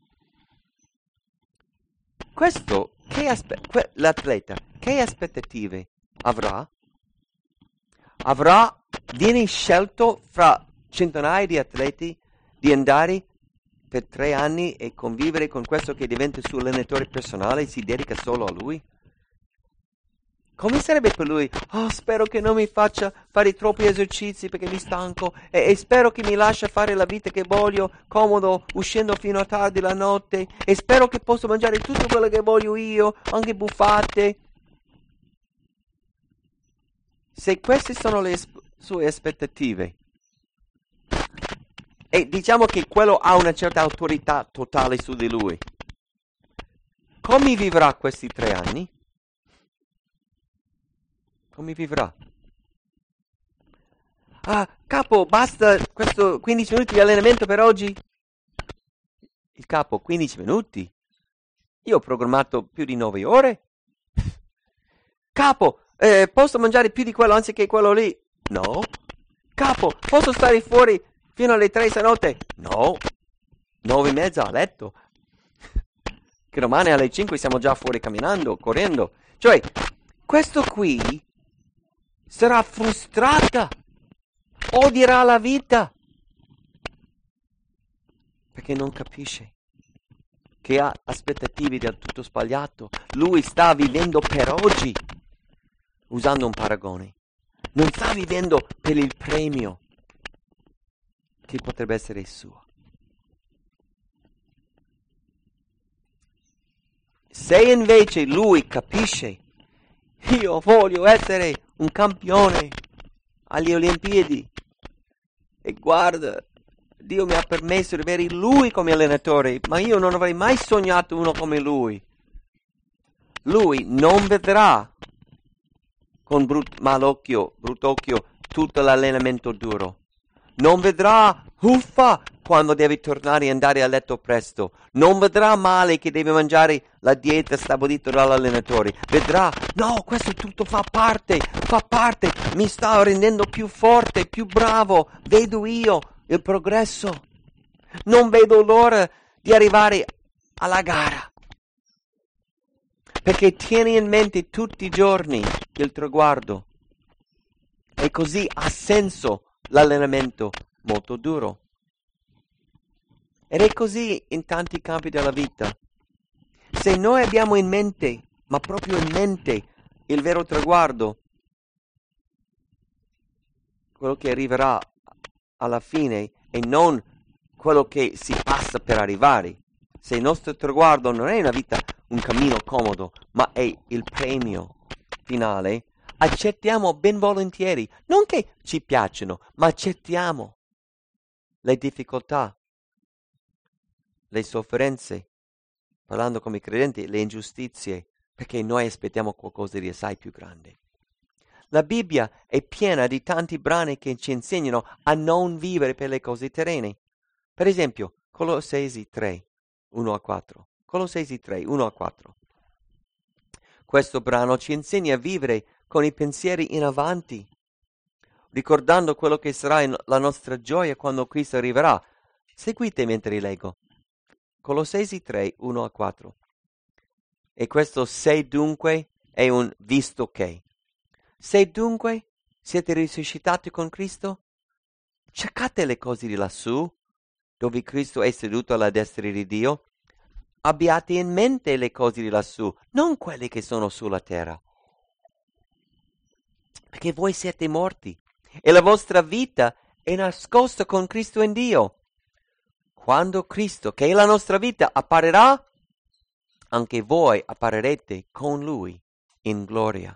Questo, che aspe- que- l'atleta, che aspettative avrà? Avrà, viene scelto fra centinaia di atleti di andare per tre anni e convivere con questo che diventa il suo allenatore personale e si dedica solo a lui? Come sarebbe per lui? Oh, spero che non mi faccia fare troppi esercizi perché mi stanco e, e spero che mi lascia fare la vita che voglio, comodo, uscendo fino a tardi la notte, e spero che posso mangiare tutto quello che voglio io, anche buffate. Se queste sono le es- sue aspettative, e diciamo che quello ha una certa autorità totale su di lui, come vivrà questi tre anni? Come vivrà? Ah, capo, basta questo quindici minuti di allenamento per oggi? Il capo, quindici minuti? Io ho programmato più di nove ore. Capo, eh, posso mangiare più di quello anziché quello lì? No. Capo, posso stare fuori fino alle tre stanotte? No. Nove e mezza a letto. Che domani alle cinque siamo già fuori camminando, correndo. Cioè, questo qui sarà frustrata, odierà la vita, perché non capisce che ha aspettative del tutto sbagliato. Lui sta vivendo per oggi, usando un paragone. Non sta vivendo per il premio che potrebbe essere suo. Se invece lui capisce, io voglio essere un campione alle Olimpiadi, e guarda, Dio mi ha permesso di avere lui come allenatore, ma io non avrei mai sognato uno come lui. Lui non vedrà con brut- malocchio, brutt'occhio tutto l'allenamento duro. Non vedrà uffa quando deve tornare e andare a letto presto. Non vedrà male che deve mangiare la dieta stabilita dall'allenatore. Vedrà, no, questo tutto fa parte, fa parte, mi sta rendendo più forte, più bravo. Vedo io il progresso. Non vedo l'ora di arrivare alla gara. Perché tieni in mente tutti i giorni il traguardo. E così ha senso l'allenamento molto duro. Ed è così in tanti campi della vita. Se noi abbiamo in mente, ma proprio in mente, il vero traguardo, quello che arriverà alla fine e non quello che si passa per arrivare. Se il nostro traguardo non è una vita, un cammino comodo, ma è il premio finale, accettiamo ben volentieri, non che ci piacciono, ma accettiamo le difficoltà, le sofferenze, parlando come credenti, le ingiustizie, perché noi aspettiamo qualcosa di assai più grande. La Bibbia è piena di tanti brani che ci insegnano a non vivere per le cose terrene. Per esempio, Colossesi tre, uno a quattro. Colossesi tre, uno a quattro. Questo brano ci insegna a vivere con i pensieri in avanti, ricordando quello che sarà la nostra gioia quando Cristo arriverà. Seguite mentre leggo. Colossesi tre, uno a quattro. E questo se dunque è un visto che. Se dunque siete risuscitati con Cristo, cercate le cose di lassù, dove Cristo è seduto alla destra di Dio. Abbiate in mente le cose di lassù, non quelle che sono sulla terra. Perché voi siete morti e la vostra vita è nascosta con Cristo in Dio. Quando Cristo, che è la nostra vita, apparirà, anche voi apparirete con Lui in gloria.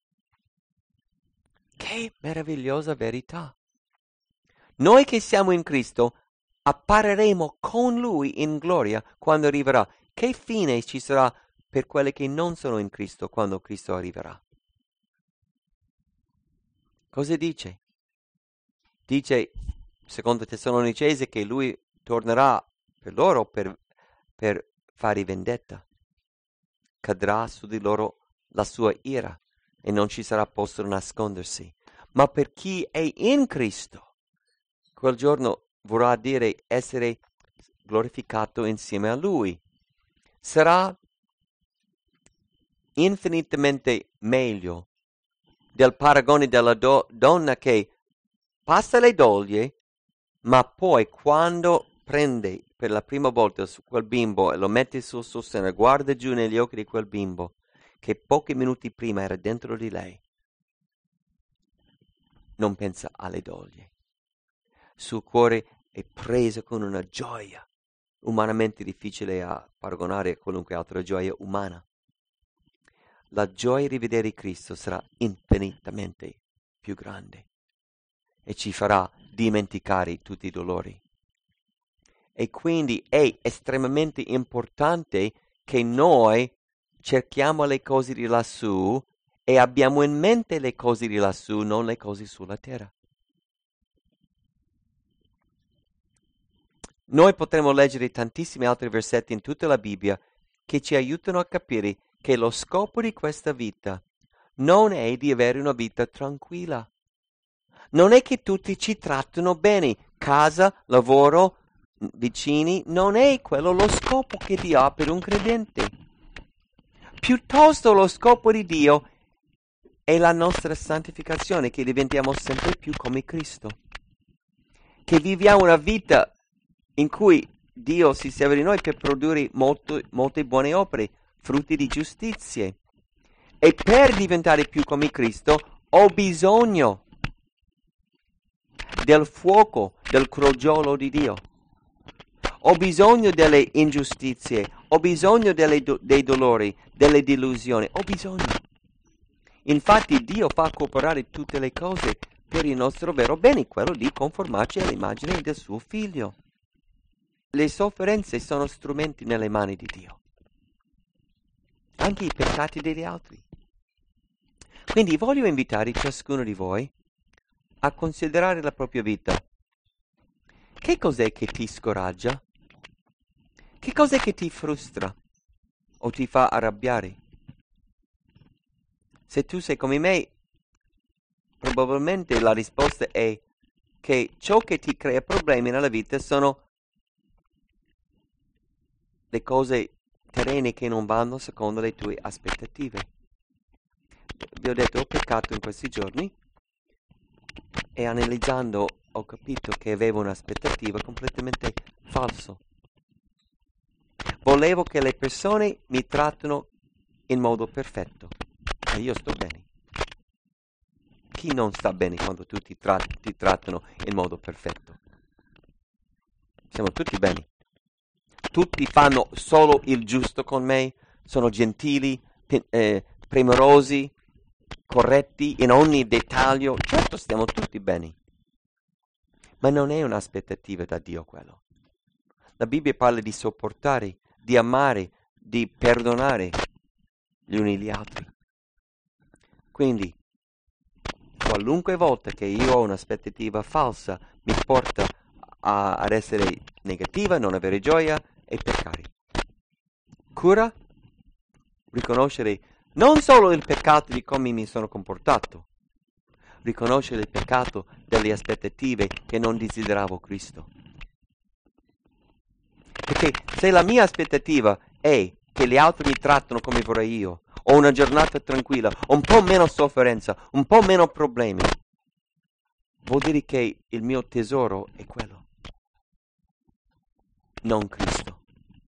Che meravigliosa verità! Noi che siamo in Cristo appariremo con Lui in gloria quando arriverà. Che fine ci sarà per quelli che non sono in Cristo quando Cristo arriverà? Cosa dice? Dice, secondo Tessalonicesi, che Lui tornerà per loro per, per fare vendetta. Cadrà su di loro la sua ira e non ci sarà posto nascondersi. Ma per chi è in Cristo, quel giorno vorrà dire essere glorificato insieme a Lui. Sarà infinitamente meglio del paragone della do- donna che passa le doglie, ma poi quando prende per la prima volta su quel bimbo e lo mette sul suo seno e guarda giù negli occhi di quel bimbo che pochi minuti prima era dentro di lei, non pensa alle doglie. Sul cuore è preso con una gioia umanamente difficile a paragonare a qualunque altra gioia umana. La gioia di vedere Cristo sarà infinitamente più grande e ci farà dimenticare tutti i dolori. E quindi è estremamente importante che noi cerchiamo le cose di lassù e abbiamo in mente le cose di lassù, non le cose sulla terra. Noi potremmo leggere tantissimi altri versetti in tutta la Bibbia che ci aiutano a capire che lo scopo di questa vita non è di avere una vita tranquilla. Non è che tutti ci trattano bene, casa, lavoro, vicini, non è quello lo scopo che Dio ha per un credente. Piuttosto lo scopo di Dio è la nostra santificazione, che diventiamo sempre più come Cristo. Che viviamo una vita in cui Dio si serve di noi per produrre molto, molte buone opere, frutti di giustizia. E per diventare più come Cristo ho bisogno del fuoco, del crogiolo di Dio. Ho bisogno delle ingiustizie, ho bisogno delle do- dei dolori, delle delusioni, ho bisogno. Infatti Dio fa cooperare tutte le cose per il nostro vero bene, quello di conformarci all'immagine del suo Figlio. Le sofferenze sono strumenti nelle mani di Dio. Anche i peccati degli altri. Quindi voglio invitare ciascuno di voi a considerare la propria vita. Che cos'è che ti scoraggia? Che cos'è che ti frustra o ti fa arrabbiare? Se tu sei come me, probabilmente la risposta è che ciò che ti crea problemi nella vita sono le cose terrene che non vanno secondo le tue aspettative. Vi ho detto, ho peccato in questi giorni e analizzando ho capito che avevo un'aspettativa completamente falsa. Volevo che le persone mi trattino in modo perfetto e io sto bene. Chi non sta bene quando tu ti, tra- ti trattano in modo perfetto? Siamo tutti bene. Tutti fanno solo il giusto con me, sono gentili, pe- eh, premurosi, corretti in ogni dettaglio. Certo, stiamo tutti bene. Ma non è un'aspettativa da Dio quello. La Bibbia parla di sopportare, di amare, di perdonare gli uni gli altri. Quindi, qualunque volta che io ho un'aspettativa falsa, mi porta a, ad essere negativa, non avere gioia e peccare. Cura, riconoscere non solo il peccato di come mi sono comportato, riconoscere il peccato delle aspettative che non desideravo Cristo. Perché se la mia aspettativa è che gli altri mi trattano come vorrei io, ho una giornata tranquilla, un po' meno sofferenza, un po' meno problemi, vuol dire che il mio tesoro è quello, non Cristo.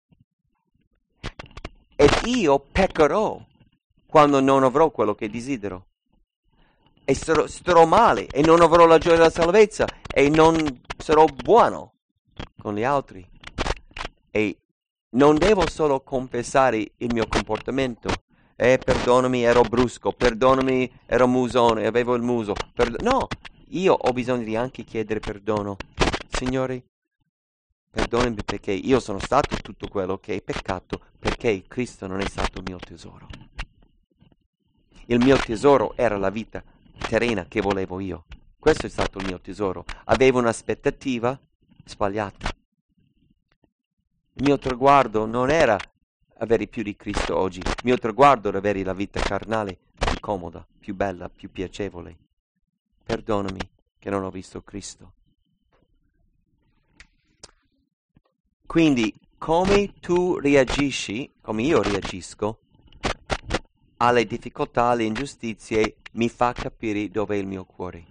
Ed io peccherò quando non avrò quello che desidero. E starò, starò male e non avrò la gioia della salvezza e non sarò buono con gli altri. E non devo solo confessare il mio comportamento. Eh, perdonami, ero brusco, perdonami, ero musone, avevo il muso. Perd- no, io ho bisogno di anche chiedere perdono. Signore, perdonami perché io sono stato tutto quello che è peccato, perché Cristo non è stato il mio tesoro. Il mio tesoro era la vita terrena che volevo io. Questo è stato il mio tesoro. Avevo un'aspettativa sbagliata. Il mio traguardo non era avere più di Cristo oggi. Il mio traguardo era avere la vita carnale più comoda, più bella, più piacevole. Perdonami che non ho visto Cristo. Quindi, come tu reagisci, come io reagisco, alle difficoltà, alle ingiustizie, mi fa capire dove è il mio cuore.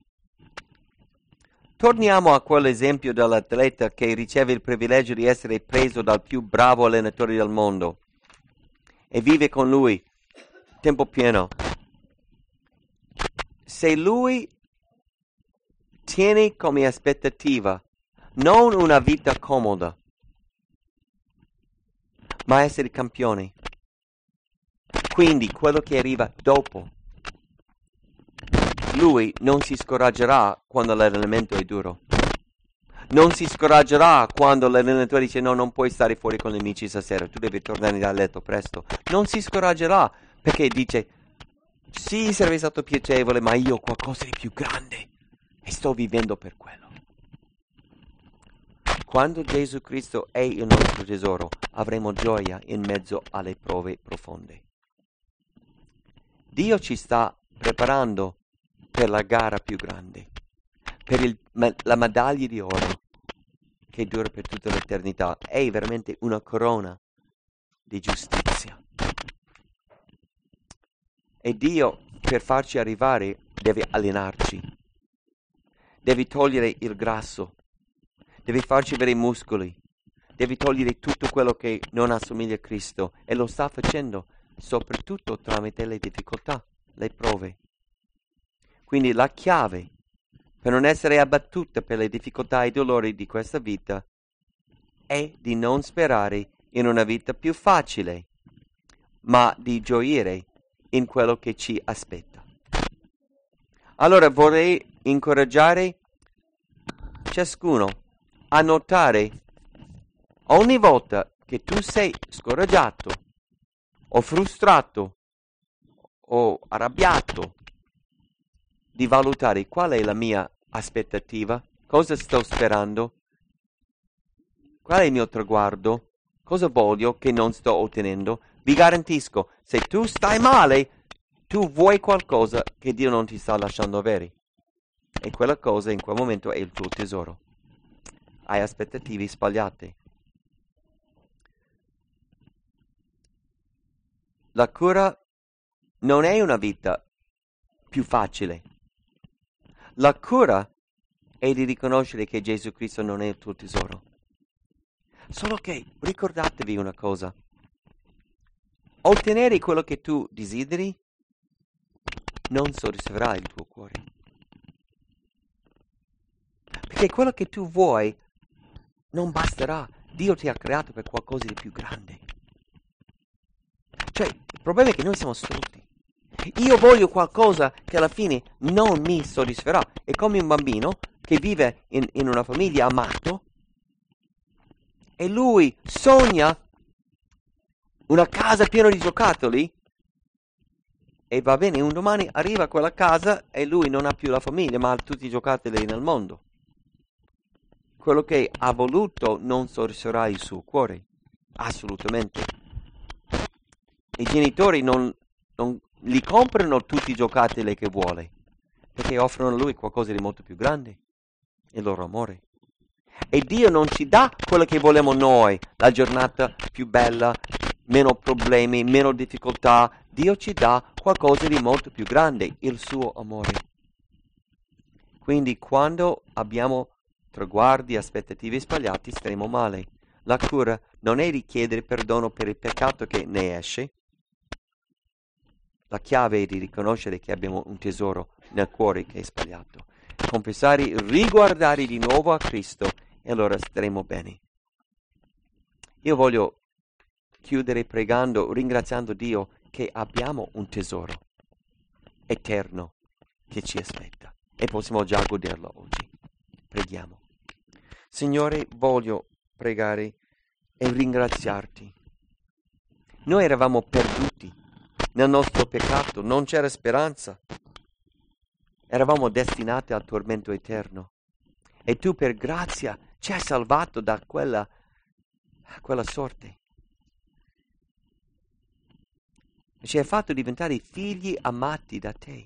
Torniamo a quell'esempio dell'atleta che riceve il privilegio di essere preso dal più bravo allenatore del mondo e vive con lui tempo pieno. Se lui tiene come aspettativa non una vita comoda, ma essere campione, quindi quello che arriva dopo, lui non si scoraggerà quando l'allenamento è duro. Non si scoraggerà quando l'allenatore dice no, non puoi stare fuori con gli amici stasera, tu devi tornare a letto presto. Non si scoraggerà perché dice sì, sarebbe stato piacevole, ma io ho qualcosa di più grande e sto vivendo per quello. Quando Gesù Cristo è il nostro tesoro, avremo gioia in mezzo alle prove profonde. Dio ci sta preparando per la gara più grande, per il, ma, la medaglia di oro che dura per tutta l'eternità. È veramente una corona di giustizia. E Dio, per farci arrivare, deve allenarci, deve togliere il grasso, deve farci avere i muscoli, deve togliere tutto quello che non assomiglia a Cristo, e lo sta facendo soprattutto tramite le difficoltà, le prove. Quindi la chiave per non essere abbattuta per le difficoltà e i dolori di questa vita, è di non sperare in una vita più facile, ma di gioire in quello che ci aspetta. Allora vorrei incoraggiare ciascuno a notare ogni volta che tu sei scoraggiato o frustrato o arrabbiato, di valutare qual è la mia aspettativa, cosa sto sperando, qual è il mio traguardo, cosa voglio che non sto ottenendo. Vi garantisco, se tu stai male, tu vuoi qualcosa che Dio non ti sta lasciando avere. E quella cosa in quel momento è il tuo tesoro. Hai aspettative sbagliate. La cura non è una vita più facile. La cura è di riconoscere che Gesù Cristo non è il tuo tesoro. Solo che ricordatevi una cosa. Ottenere quello che tu desideri non soddisferà il tuo cuore. Perché quello che tu vuoi non basterà. Dio ti ha creato per qualcosa di più grande. Cioè, il problema è che noi siamo stolti. Io voglio qualcosa che alla fine non mi soddisferà. È come un bambino che vive in, in una famiglia amato e lui sogna una casa piena di giocattoli e va bene, un domani arriva a quella casa e lui non ha più la famiglia ma ha tutti i giocattoli nel mondo. Quello che ha voluto non soddisferà il suo cuore, assolutamente. I genitori non, non gli comprano tutti i giocattoli che vuole, perché offrono a lui qualcosa di molto più grande, il loro amore. E Dio non ci dà quello che vogliamo noi, la giornata più bella, meno problemi, meno difficoltà. Dio ci dà qualcosa di molto più grande, il suo amore. Quindi quando abbiamo traguardi, aspettative sbagliate, staremo male. La cura non è richiedere perdono per il peccato che ne esce. La chiave è di riconoscere che abbiamo un tesoro nel cuore che è sbagliato. Confessare, riguardare di nuovo a Cristo e allora staremo bene. Io voglio chiudere pregando, ringraziando Dio che abbiamo un tesoro eterno che ci aspetta e possiamo già goderlo oggi. Preghiamo. Signore, voglio pregare e ringraziarti. Noi eravamo perduti nel nostro peccato, non c'era speranza. Eravamo destinati al tormento eterno. E tu per grazia ci hai salvato da quella, quella sorte. E ci hai fatto diventare figli amati da te.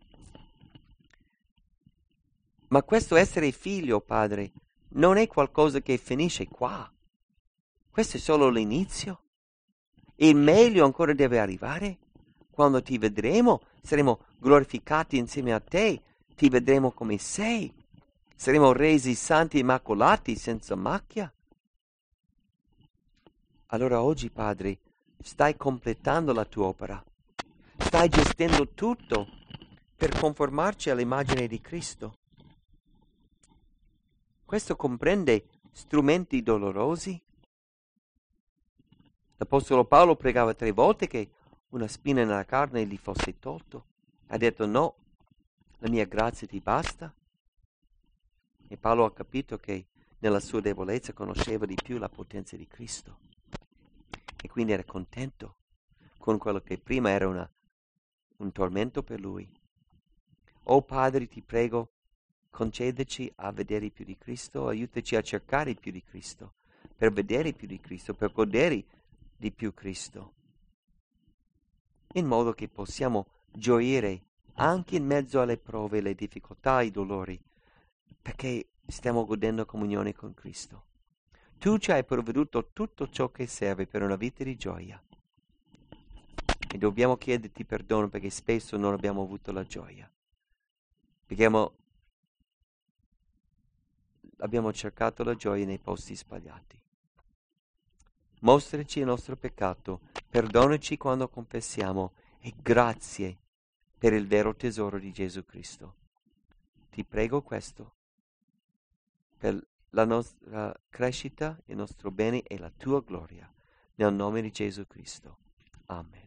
Ma questo essere figlio, Padre, non è qualcosa che finisce qua. Questo è solo l'inizio. Il meglio ancora deve arrivare. Quando ti vedremo, saremo glorificati insieme a te. Ti vedremo come sei. Saremo resi santi e immacolati, senza macchia. Allora oggi, Padre, stai completando la tua opera. Stai gestendo tutto per conformarci all'immagine di Cristo. Questo comprende strumenti dolorosi. L'Apostolo Paolo pregava tre volte che una spina nella carne gli fosse tolto. Ha detto no, la mia grazia ti basta. E Paolo ha capito che nella sua debolezza conosceva di più la potenza di Cristo. E quindi era contento con quello che prima era una, un tormento per lui. Oh Padre, ti prego, concedeci a vedere più di Cristo, aiutaci a cercare più di Cristo, per vedere più di Cristo, per godere di più Cristo, in modo che possiamo gioire anche in mezzo alle prove, le difficoltà, i dolori, perché stiamo godendo comunione con Cristo. Tu ci hai provveduto tutto ciò che serve per una vita di gioia e dobbiamo chiederti perdono perché spesso non abbiamo avuto la gioia, perché abbiamo, abbiamo cercato la gioia nei posti sbagliati. Mostraci il nostro peccato, perdonaci quando confessiamo e grazie per il vero tesoro di Gesù Cristo. ti prego questo per la nostra crescita, il nostro bene e la tua gloria. Nel nome di Gesù Cristo. Amen.